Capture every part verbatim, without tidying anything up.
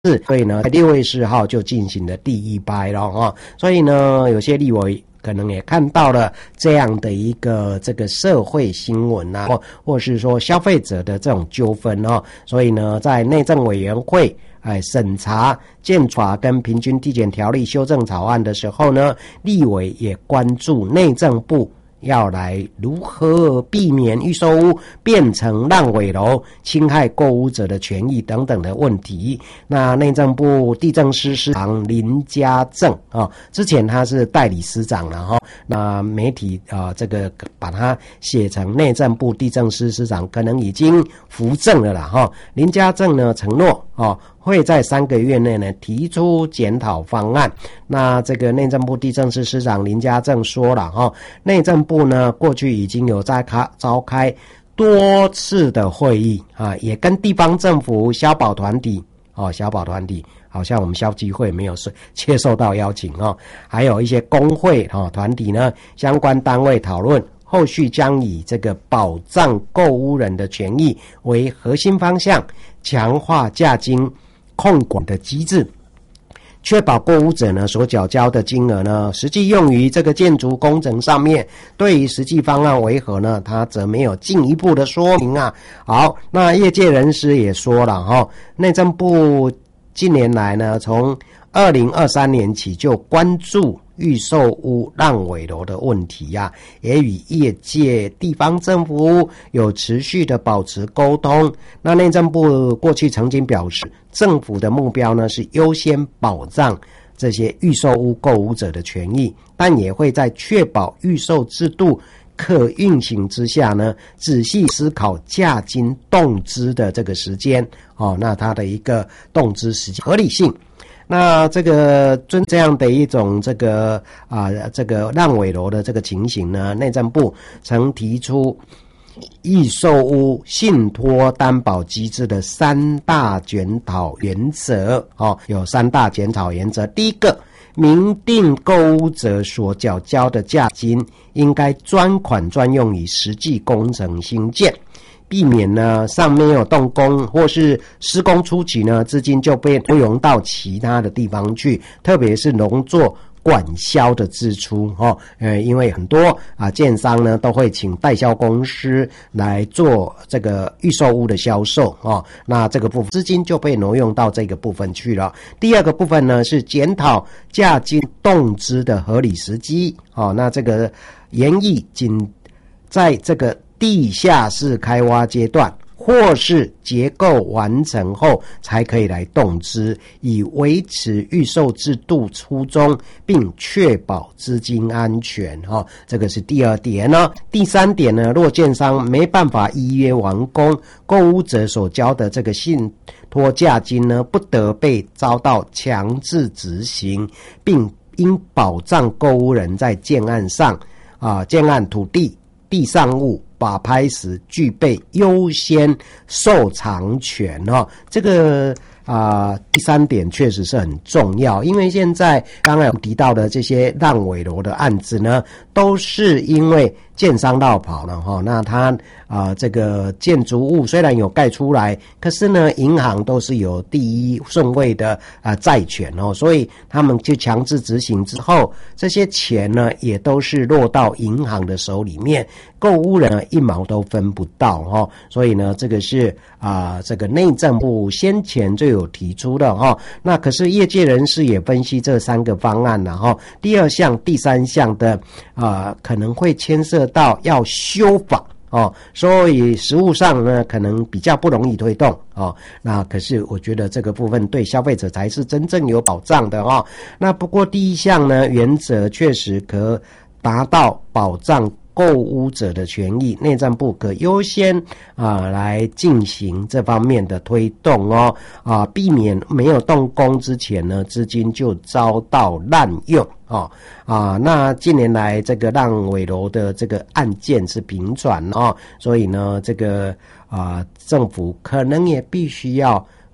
所以呢，六月四号就进行了第一拍了哈。所以呢，有些立委可能也看到了这样的一个这个社会新闻啊，或或是说消费者的这种纠纷哦。所以呢，在内政委员会哎审查建法跟平均地检条例修正草案的时候呢，立委也关注内政部要来如何避免预售屋变成烂尾楼，侵害购屋者的权益等等的问题。那内政部地政司司长林佳正啊、哦，之前他是代理司长了哈、哦，那媒体啊、呃、这个把他写成内政部地政司司长，可能已经扶正了啦哈、哦。林佳正呢承诺哦，会在三个月内呢提出检讨方案。那这个内政部地政司司长林佳正说了哈，内政部呢过去已经有在开召开多次的会议啊，也跟地方政府、消保团体哦，消保团体好像我们消基会没有接受到邀请哦，还有一些工会哦团体呢相关单位讨论。后续将以这个保障购屋人的权益为核心方向，强化价金控管的机制，确保购屋者呢所缴交的金额呢实际用于这个建筑工程上面。对于实际方案为何呢，他则没有进一步的说明啊。好，那业界人士也说了哈，内政部近年来呢，从二零二三年起就关注预售屋烂尾楼的问题啊，也与业界、地方政府有持续的保持沟通。那内政部过去曾经表示，政府的目标呢是优先保障这些预售屋购屋者的权益，但也会在确保预售制度可运行之下呢，仔细思考价金动资的这个时间哦，那它的一个动资时间合理性。那这个遵这样的一种这个啊这个烂尾楼的这个情形呢，内政部曾提出预售屋信托担保机制的三大检讨原则哦，有三大检讨原则。第一个，明定购屋者所缴交的价金应该专款专用于实际工程兴建，避免呢尚没有动工或是施工初期呢资金就被挪用到其他的地方去，特别是农作管销的支出哦，呃，因为很多啊建商呢都会请代销公司来做这个预售屋的销售哦，那这个部分资金就被挪用到这个部分去了。第二个部分呢是检讨价金动资的合理时机哦，那这个研议仅在这个地下室开挖阶段或是结构完成后才可以来动资，以维持预售制度初衷，并确保资金安全哦，这个是第二点呢。第三点呢，若建商没办法依约完工，购屋者所交的这个信托价金呢，不得被遭到强制执行，并应保障购屋人在建案上啊建案土地地上物把拍时具备优先受偿权哦，这个啊、呃，第三点确实是很重要，因为现在刚才我们提到的这些烂尾楼的案子呢，都是因为建商绕跑了哈，那他啊、呃、这个建筑物虽然有盖出来，可是呢银行都是有第一顺位的啊、呃、债权哦，所以他们就强制执行之后，这些钱呢也都是落到银行的手里面，购屋人呢一毛都分不到哦，所以呢这个是啊、呃、这个内政部先前就有提出的哈、哦，那可是业界人士也分析这三个方案了哈、哦，第二项、第三项的啊、呃、可能会牵涉到要修法哦，所以实务上呢可能比较不容易推动哦。那可是我觉得这个部分对消费者才是真正有保障的哦。那不过第一项呢原则确实可达到保障购屋者的权益，内政部可优先啊来进行这方面的推动哦啊，避免没有动工之前呢资金就遭到滥用哦啊。那近年来这个烂尾楼的这个案件是频传哦，所以呢这个啊政府可能也必须要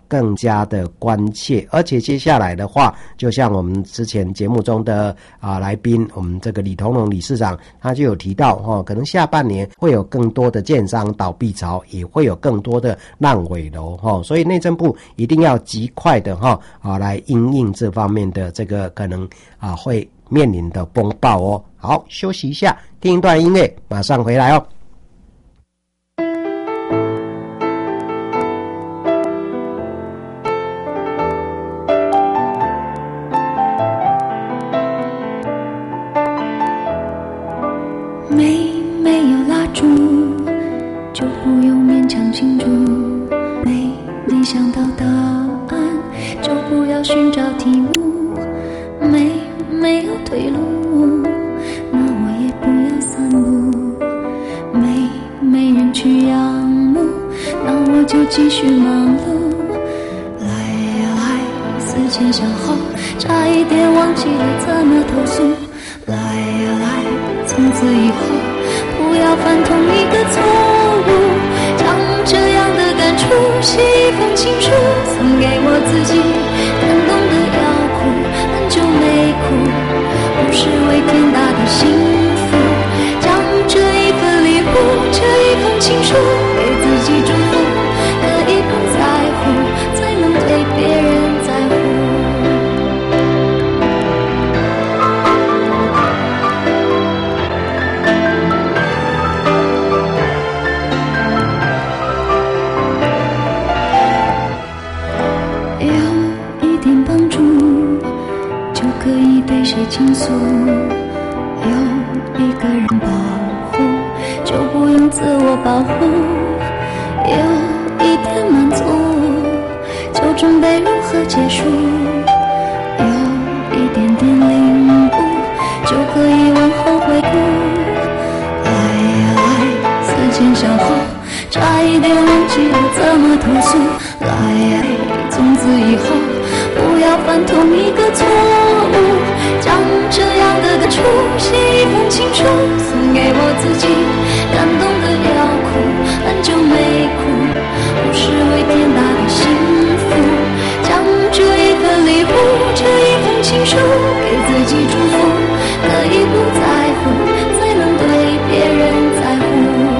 更加的关切。而且接下来的话，就像我们之前节目中的啊来宾，我们这个李同荣理事长他就有提到哦，可能下半年会有更多的建商倒闭潮，也会有更多的烂尾楼哈，所以内政部一定要极快的哈啊来因应这方面的这个可能啊会面临的风暴哦。好，休息一下，听一段音乐，马上回来哦。 没没有蜡烛，就不用勉强庆祝。没没想到答案，就不要寻找题目。没没有退路，那我也不要散步。没没人去仰慕，那我就继续忙碌。来呀来，思前想后，差一点忘记了怎么投诉。来呀来，从此以后不要犯同一个错误。将这样的感触写一封情书，送给我自己，感动的要哭，很久没哭，不是为天大的幸福。将这一份礼物，这一封情书给自己祝福，可以不在乎，才能对别人在乎。可以对谁倾诉，有一个人保护，就不用自我保护。有一点满足，就准备如何结束。有一点点领悟，就可以往后回顾。来呀来，思前想后，差一点忘记了怎么投诉。来呀，从此以后不要犯同一个错误。将这样的感触写一封情书，送给我自己，感动的要哭，很久没哭，不是为天大的幸福。将这一份礼物，这一封情书给自己祝福，可以不在乎，才能对别人在乎。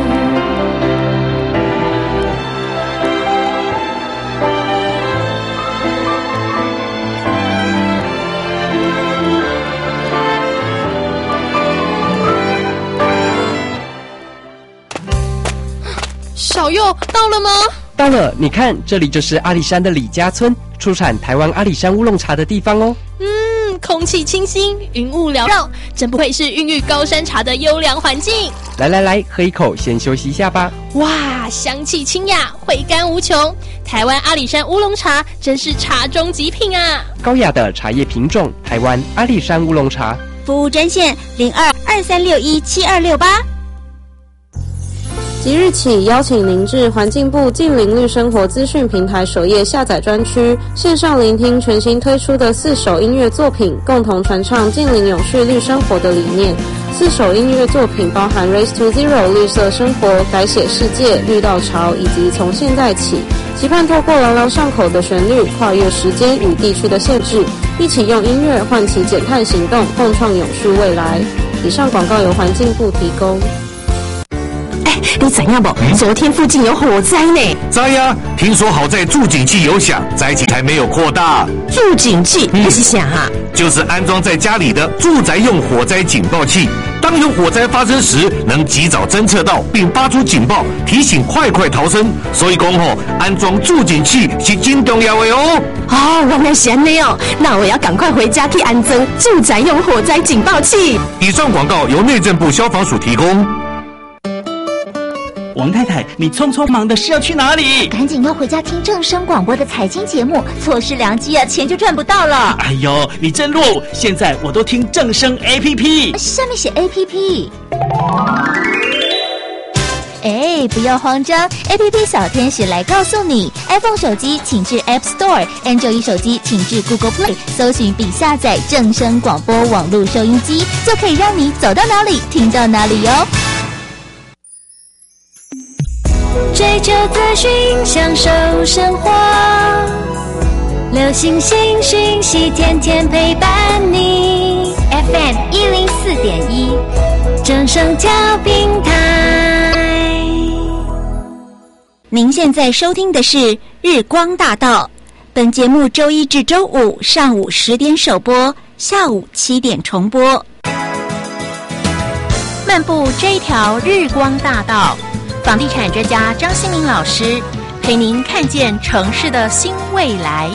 小佑到了吗？ 到了，你看，这里就是阿里山的李家村，出产台湾阿里山乌龙茶的地方哦。 嗯，空气清新，云雾缭绕，真不愧是孕育高山茶的优良环境。 来来来，喝一口，先休息一下吧。 哇，香气清雅，回甘无穷。台湾阿里山乌龙茶真是茶中极品啊！ 高雅的茶叶品种，台湾阿里山乌龙茶。 服务专线零二二三六一七二六八。 即日起，邀请您至环境部近邻绿生活资讯平台首页下载专区，线上聆听全新推出的四首音乐作品，共同传唱近邻永续绿生活的理念。四首音乐作品包含 Race to Zero 绿色生活、改写世界、绿道潮以及从现在起，期盼透过朗朗上口的旋律，跨越时间与地区的限制，一起用音乐唤起减碳行动，共创永续未来。以上广告由环境部提供。 你怎样不？昨天附近有火灾呢。 灾呀！听说好在助警器有响，灾情还没有扩大。 助警器那是啥啊？ 就是安装在家里的住宅用火灾警报器。当有火灾发生时，能及早侦测到并发出警报，提醒快快逃生。所以讲吼，安装助警器是真重要的哦。 哦，原来是这样哦，那我要赶快回家去安装住宅用火灾警报器。 以上广告由内政部消防署提供。 王太太，你匆匆忙的是要去哪里？ 赶紧要回家听正声广播的财经节目，错失良机啊，钱就赚不到了。 哎呦，你真落伍！现在我都听正声 A P P， 上面写 A P P。哎，不要慌张 ，A P P 小天使来告诉你 ，iPhone 手机请至 App Store，Android 手机请至 Google Play， 搜寻并下载正声广播网络收音机，就可以让你走到哪里听到哪里哟。 追求资讯，享受生活，流星星讯息，天天陪伴你。F M 一零四点一，正声调频台。 您现在收听的是日光大道，本节目周一至周五上午十点首播，下午七点重播。 漫步这一条日光大道，房地产专家张新民老师陪您看见城市的新未来。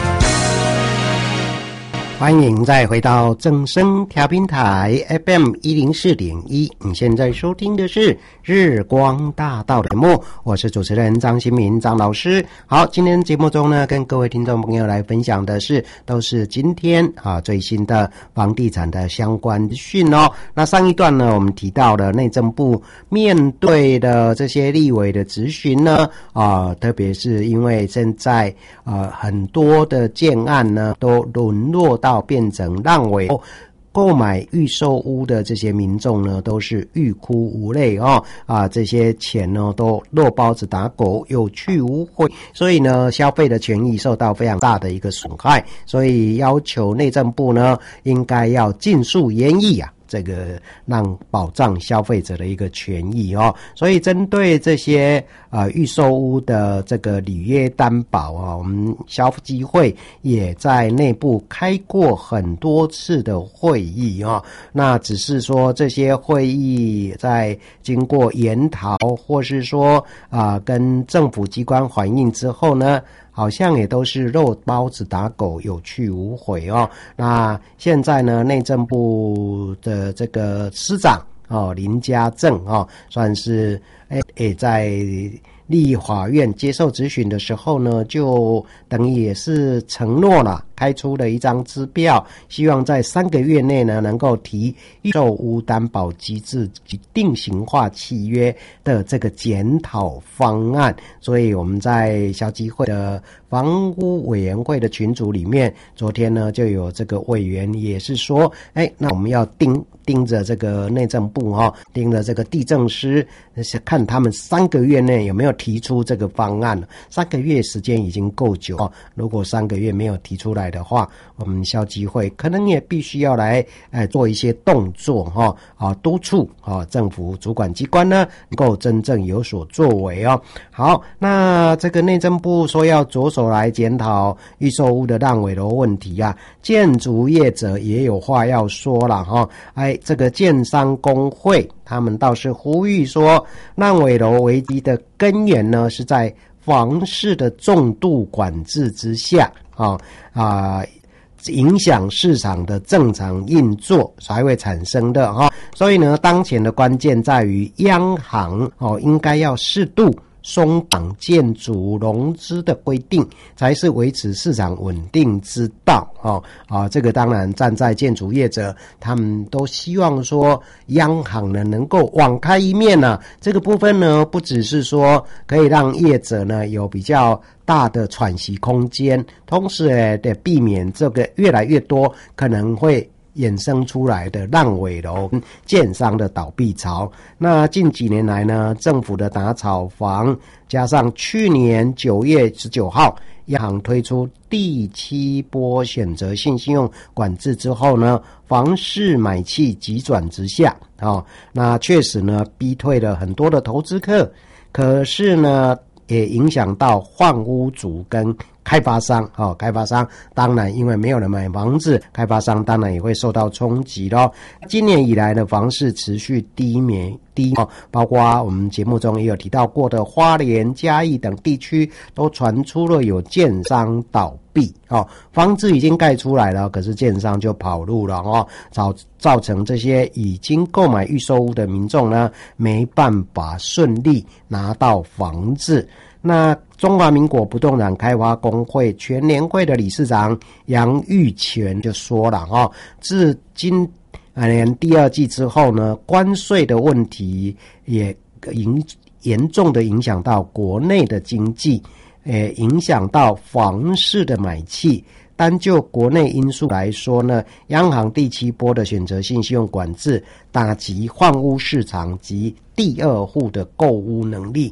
欢迎再回到正声调频台 F M 一零四点一，你现在收听的是日光大道的节目，我是主持人张新民张老师。好，今天节目中呢，跟各位听众朋友来分享的是，都是今天啊最新的房地产的相关资讯哦。那上一段呢，我们提到了内政部面对的这些立委的质询呢，啊，特别是因为现在呃很多的建案呢，都沦落到到变成烂尾，购买预售屋的这些民众呢，都是欲哭无泪哦啊，这些钱呢都落包子打狗，有去无回，所以呢，消费的权益受到非常大的一个损害，所以要求内政部呢，应该要尽速研议啊。这个让保障消费者的一个权益哦，所以针对这些呃预售屋的这个履约担保啊，我们消基会也在内部开过很多次的会议啊，那只是说这些会议在经过研讨或是说啊、呃、跟政府机关反映之后呢，好像也都是肉包子打狗，有去无回哦。那现在呢，内政部的这个司长哦林佳正哦，算是诶也在立法院接受质询的时候呢，就等于也是承诺了，开出了一张支票，希望在三个月内呢，能够提预售屋担保机制及定型化契约的这个检讨方案。所以我们在消基会的房屋委员会的群组里面，昨天呢就有这个委员也是说，哎，那我们要盯盯着这个内政部哦，盯着这个地政司，看他们三个月内有没有提出这个方案。三个月时间已经够久哦，如果三个月没有提出来的话，我们消基会可能也必须要来呃做一些动作哈啊，督促啊政府主管机关呢能够真正有所作为哦。好，那这个内政部说要着手来检讨预售屋的烂尾楼问题啊，建筑业者也有话要说了哈。哎，这个建商工会他们倒是呼吁说，烂尾楼危机的根源呢是在房市的重度管制之下啊啊，影响市场的正常运作才会产生的哈。所以呢，当前的关键在于央行哦，应该要适度松绑建筑融资的规定，才是维持市场稳定之道哦啊，这个当然站在建筑业者，他们都希望说央行呢能够网开一面呢、啊。这个部分呢，不只是说可以让业者呢有比较大的喘息空间，同时也得避免这个越来越多可能会衍生出来的烂尾楼、建商的倒闭潮。那近几年来呢，政府的打炒房，加上去年九月十九号央行推出第七波选择性信用管制之后呢，房市买气急转直下哦，那确实呢逼退了很多的投资客，可是呢也影响到换屋族跟开发商哦，开发商当然因为没有人买房子，开发商当然也会受到冲击咯。今年以来的房市持续低迷低哦，包括我们节目中也有提到过的花莲、嘉义等地区都传出了有建商倒闭哦，房子已经盖出来了，可是建商就跑路了哦，造造成这些已经购买预售屋的民众呢没办法顺利拿到房子。那中华民国不动产开发工会全联会的理事长杨玉泉就说了哈，自今年第二季之后呢，关税的问题也影严重的影响到国内的经济，呃，影响到房市的买气。单就国内因素来说呢，央行第七波的选择性信用管制打击换屋市场及第二户的购屋能力。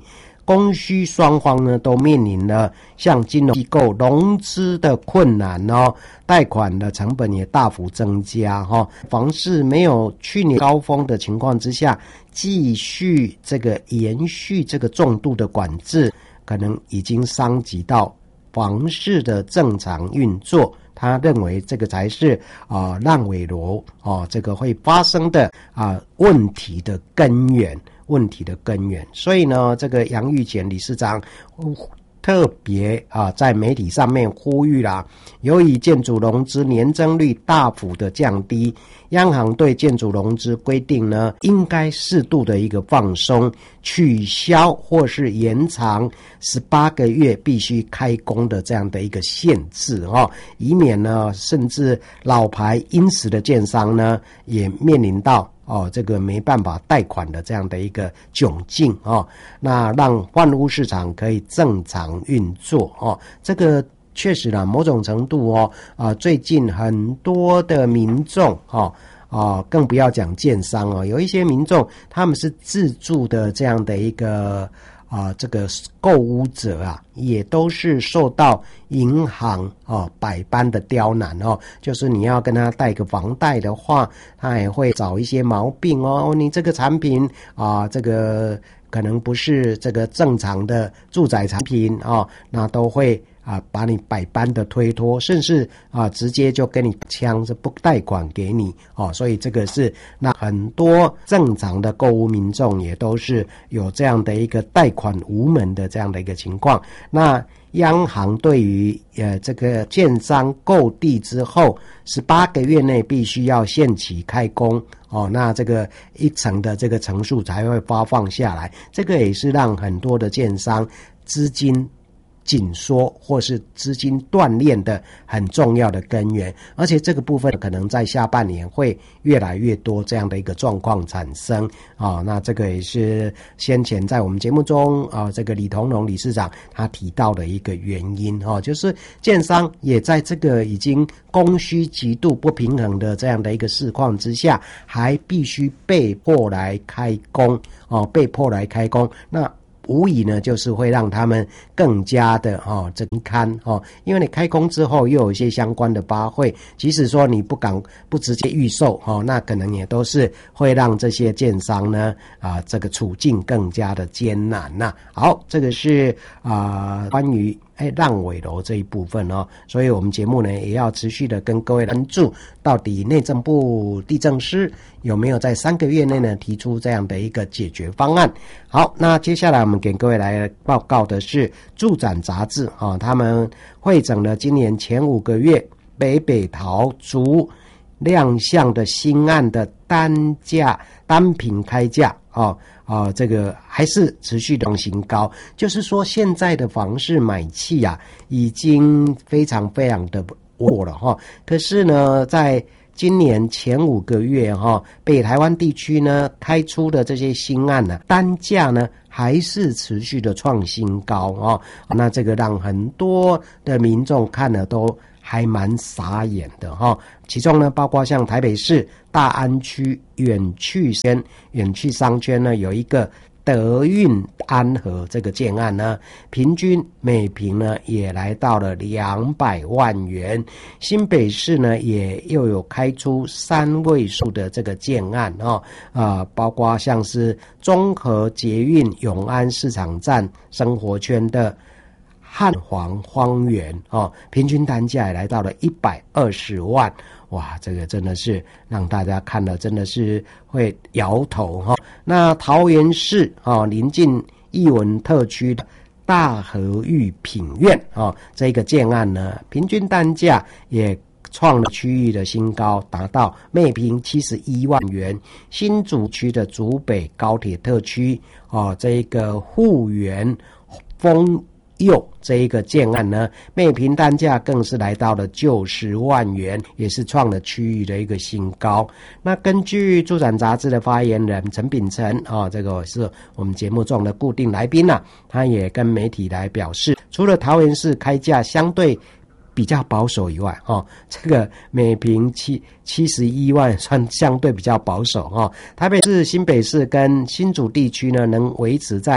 供需双方呢都面临了像金融机构融资的困难哦，贷款的成本也大幅增加哈、哦，房市没有去年高峰的情况之下，继续这个延续这个重度的管制，可能已经伤及到房市的正常运作。他认为这个才是啊、呃、烂尾楼哦，这个会发生的啊、呃、问题的根源，问题的根源。所以呢，这个杨玉乾理事长特别啊在媒体上面呼吁啦，由于建筑融资年增率大幅的降低，央行对建筑融资规定呢，应该适度的一个放松，取消或是延长十八个月必须开工的这样的一个限制哦，以免呢，甚至老牌殷实的建商呢，也面临到哦，这个没办法贷款的这样的一个窘境哦，那让换屋市场可以正常运作哦，这个确实啦，某种程度哦，啊、呃，最近很多的民众哦，啊、呃，更不要讲建商哦，有一些民众他们是自住的这样的一个。啊，这个购屋者啊，也都是受到银行啊百般的刁难哦。就是你要跟他贷个房贷的话，他也会找一些毛病哦。你这个产品啊，这个可能不是这个正常的住宅产品啊，那都会啊把你百般的推脱，甚至啊直接就跟你枪是不贷款给你哦。所以这个是那很多正常的购屋民众也都是有这样的一个贷款无门的这样的一个情况。那央行对于呃这个建商购地之后十八个月内必须要限期开工哦，那这个一层的这个层数才会发放下来，这个也是让很多的建商资金紧缩或是资金断裂的很重要的根源，而且这个部分可能在下半年会越来越多这样的一个状况产生啊、哦。那这个也是先前在我们节目中啊、哦，这个李同荣理事长他提到的一个原因哦，就是建商也在这个已经供需极度不平衡的这样的一个市况之下，还必须被迫来开工哦，被迫来开工那。无疑呢，就是会让他们更加的哦整刊哦，因为你开工之后又有一些相关的发会，即使说你不敢不直接预售哦，那可能也都是会让这些建商呢啊这个处境更加的艰难呐、啊。好，这个是啊关于哎烂尾楼这一部分哦，所以我们节目呢也要持续的跟各位关注，到底内政部地政司有没有在三个月内呢提出这样的一个解决方案。好，那接下来我们给各位来报告的是住展杂志啊、哦，他们汇整了今年前五个月北北桃竹亮相的新案的单价单品开价啊啊，这个还是持续的新高，就是说现在的房市买气啊已经非常非常的弱了哈、哦，可是呢在今年前五个月哈，北台湾地区呢开出的这些新案呢，单价呢还是持续的创新高哦。那这个让很多的民众看了都还蛮傻眼的哈。其中呢，包括像台北市大安区远去圈、远去商圈呢，有一个德运安和这个建案呢，平均每坪呢也来到了两百万元。新北市呢也又有开出三位数的这个建案哦，啊、呃，包括像是中和捷运永安市场站生活圈的汉皇荒原哦，平均单价也来到了一百二十万。哇，这个真的是让大家看了真的是会摇头哈、哦。那桃园市啊、哦，临近艺文特区的大和玉品院啊、哦，这个建案呢，平均单价也创了区域的新高，达到每坪七十一万元。新竹区的竹北高铁特区啊、哦，这个护园丰佑这一个建案呢，每坪单价更是来到了九十万元，也是创了区域的一个新高。那根据住展杂志的发言人陈秉成啊、哦，这个是我们节目中的固定来宾啊，他也跟媒体来表示，除了桃园市开价相对比较保守以外，哦，这个每坪七七十一万算相对比较保守哦。台北市、新北市跟新竹地区呢，能维持在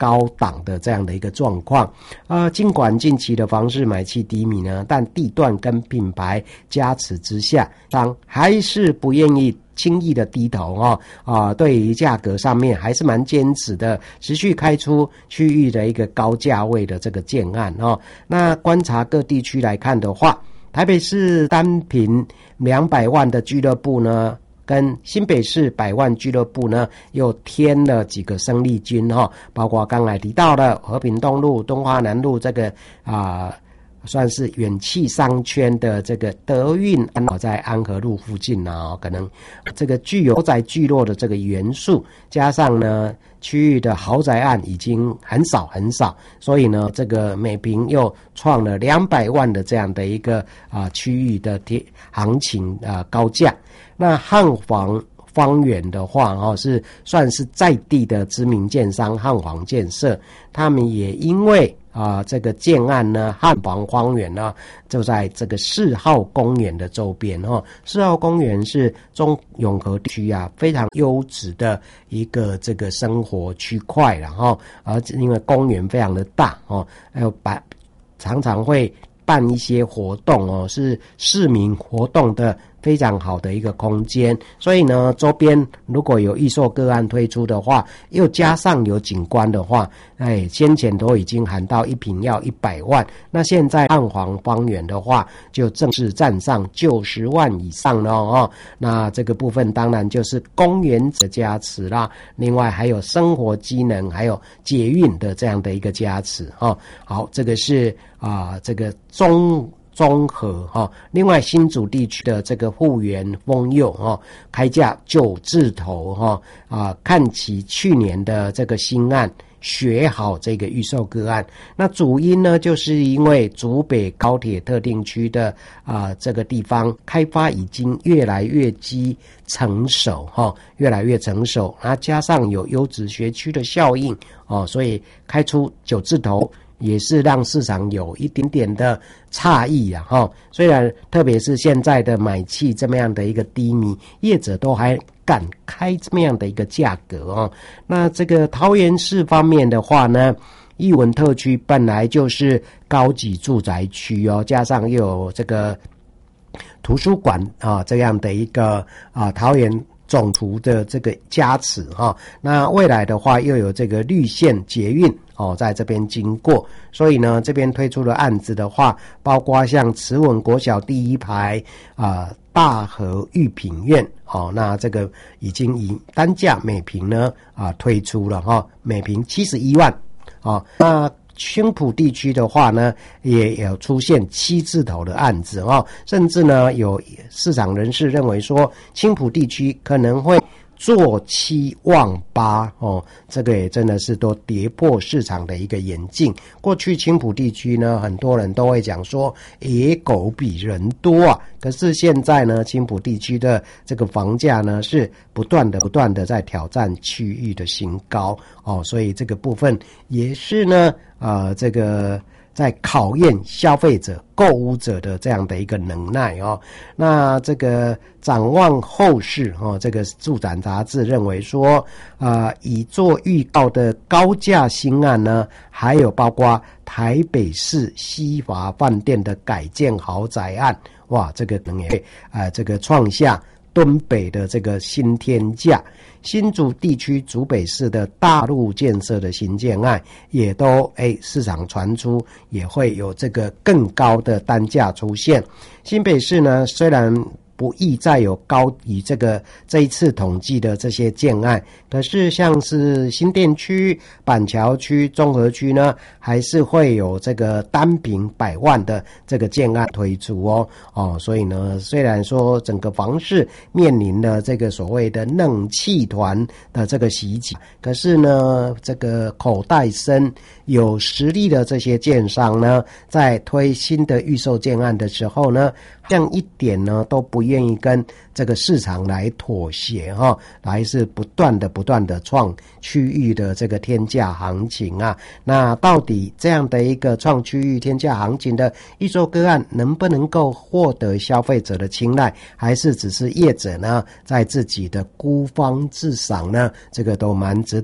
高档的这样的一个状况。呃，尽管近期的房市买气低迷呢，但地段跟品牌加持之下，当还是不愿意轻易的低头哦，啊、呃，对于价格上面还是蛮坚持的，持续开出区域的一个高价位的这个建案哦。那观察各地区来看的话，台北市单坪两百万的俱乐部呢，跟新北市百万俱乐部呢，又添了几个生力军哈、哦，包括刚才提到的和平东路、敦化南路这个啊。呃算是远气商圈的这个德运安在安和路附近啊，可能这个具有豪宅聚落的这个元素，加上呢区域的豪宅案已经很少很少，所以呢这个每坪又创了两百万的这样的一个啊区域的行情啊高价。那汉房方圆的话哦，是算是在地的知名建商汉房建设，他们也因为啊、呃，这个建案呢，汉房荒原呢，就在这个四号公园的周边哈、哦。四号公园是中永和地区啊非常优质的一个这个生活区块，然后而因为公园非常的大哦，还有把常常会办一些活动哦，是市民活动的非常好的一个空间，所以呢，周边如果有预售个案推出的话，又加上有景观的话，哎，先前都已经喊到一坪要一百万，那现在汉房方圆的话，就正式站上九十万以上了哦。那这个部分当然就是公园的加持啦，另外还有生活机能，还有捷运的这样的一个加持哦。好，这个是啊、呃，这个中。综合哈，另外新竹地区的这个富源丰佑哈，开价九字头哈啊，看齐去年的这个新案学好这个预售个案，那主因呢，就是因为竹北高铁特定区的啊这个地方开发已经越来越基成熟哈，越来越成熟，那加上有优质学区的效应哦，所以开出九字头。也是让市场有一点点的诧异啊哈，虽然特别是现在的买气这么样的一个低迷，业者都还敢开这么样的一个价格哦。那这个桃园市方面的话呢，艺文特区本来就是高级住宅区哦，加上又有这个图书馆啊这样的一个啊桃园总图的这个加持哈，那未来的话又有这个绿线捷运哦，在这边经过，所以呢，这边推出的案子的话，包括像慈文国小第一排啊、呃、大和御品院哦，那这个已经以单价每坪呢啊、呃、推出了哈、哦，每坪七十一万哦，那。青埔地区的话呢，也有出现七字头的案子哦，甚至呢有市场人士认为说，青埔地区可能会做七望八哦，这个也真的是都跌破市场的一个眼镜。过去青埔地区呢，很多人都会讲说野狗比人多啊，可是现在呢，青埔地区的这个房价呢是不断的不断的在挑战区域的新高哦，所以这个部分也是呢，呃，这个。在考验消费者、购物者的这样的一个能耐哦。那这个展望后市哦，这个住展杂志认为说，呃，已做预告的高价新案呢，还有包括台北市西华饭店的改建豪宅案，哇，这个可能也会呃，这个创下敦北的这个新天价。新竹地区竹北市的大陆建设的新建案也都诶市场传出也会有这个更高的单价出现。新北市呢，虽然不易再有高以这个这一次统计的这些建案，可是像是新店区、板桥区、中和区呢，还是会有这个单坪百万的这个建案推出哦哦，所以呢，虽然说整个房市面临了这个所谓的冷气团的这个袭击，可是呢，这个口袋深有实力的这些建商呢，在推新的预售建案的时候呢，这样一点呢都不愿意跟这个市场来妥协哈，还是不断的不断的创区域的这个天价行情啊。那到底这样的一个创区域天价行情的预售个案能不能够获得消费者的青睐，还是只是业者呢在自己的孤芳自赏呢？这个都蛮值得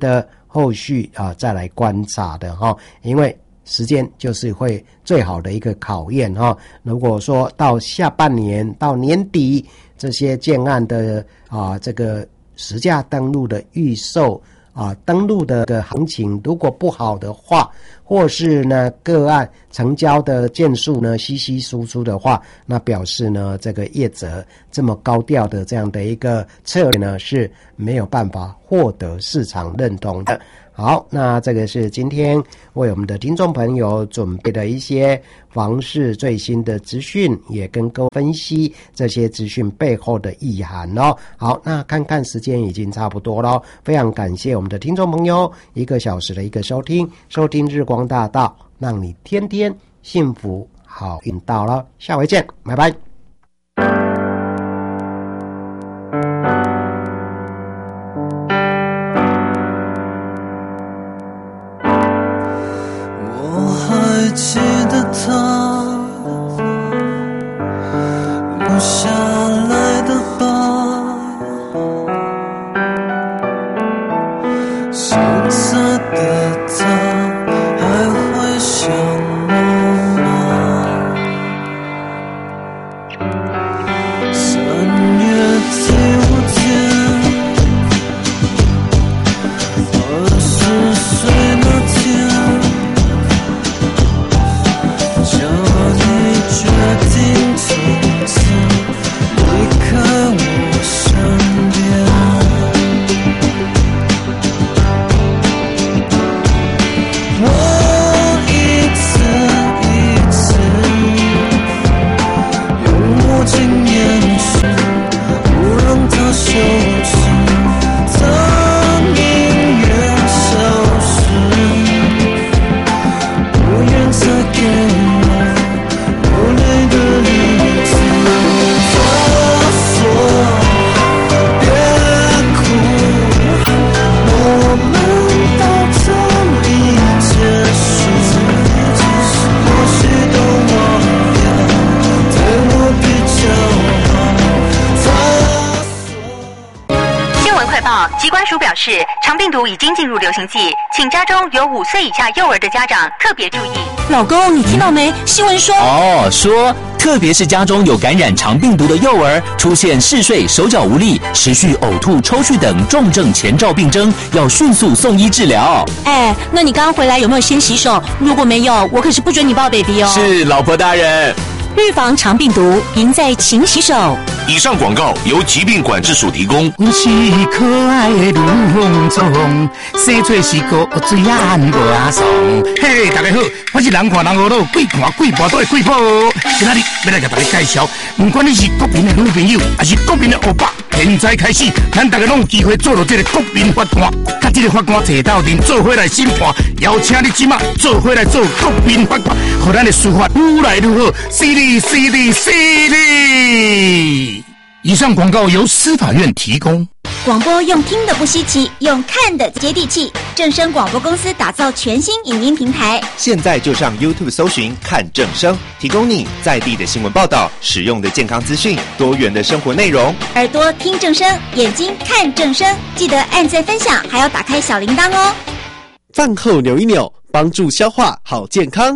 后续啊再来观察的哈，因为时间就是会最好的一个考验哈。如果说到下半年到年底，这些建案的啊这个实价登录的预售啊登录的个行情如果不好的话，或是呢个案成交的件数呢稀稀疏疏的话，那表示呢这个业者这么高调的这样的一个策略呢是没有办法获得市场认同的。好，那这个是今天为我们的听众朋友准备的一些房市最新的资讯，也跟各位分析这些资讯背后的意涵哦。好，那看看时间已经差不多了，非常感谢我们的听众朋友一个小时的一个收听，收听日光大道，让你天天幸福好运到了，下回见，拜拜。 记得他留下来的疤，现在的他还会想我吗？三月第五天，二十岁那天，决定从此离开我身边，我一次一次用我经验去不让它消失，当音乐消失，不愿再给疾管署表示，肠病毒已经进入流行季，请家中有五岁以下幼儿的家长特别注意。 老公，你听到没？新闻说哦，说特别是家中有感染肠病毒的幼儿，出现嗜睡、手脚无力、持续呕吐、抽搐等重症前兆病征，要迅速送医治疗。 哎，那你刚刚回来有没有先洗手？如果没有，我可是不准你抱 baby 哦。 是，老婆大人。 预防肠病毒，赢在勤洗手。 以上广告由疾病管制署提供。 我是可爱的卢凤聪，生做是个水眼无阿爽。嘿，大家好，我是人看人好路，鬼看鬼跋倒的鬼婆。今仔日要来给大家介绍，不管你是国民的女朋友，还是国民的欧巴，现在开始，咱大家拢有机会做到这个国民法官，甲这个法官坐斗阵做伙来审判，邀请你即马做伙来做国民法官，让咱的司法愈来愈好，犀利犀利犀利。以上广告由司法院提供。 广播用听的不稀奇，用看的接地气。正声广播公司打造全新影音平台， 现在就上 YouTube 搜寻看正声，提供你在地的新闻报道、实用的健康资讯、多元的生活内容。 耳朵听正声，眼睛看正声，记得按赞分享，还要打开小铃铛哦。 饭后扭一扭，帮助消化好健康。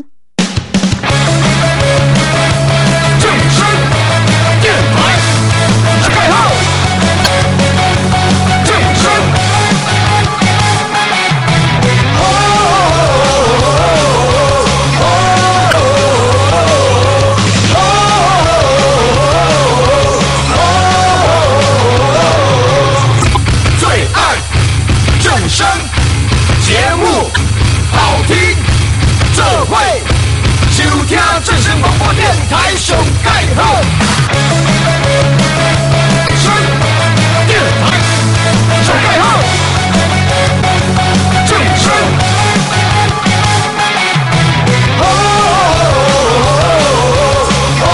正声电台开号。节目好听，这会收听正声广播电台上盖好。正声电台上盖好，正声。哦哦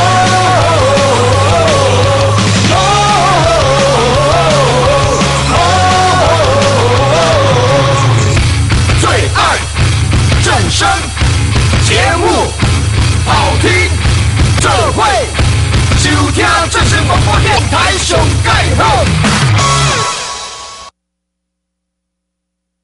正声节目好听，这会收听正声广播电台上盖好。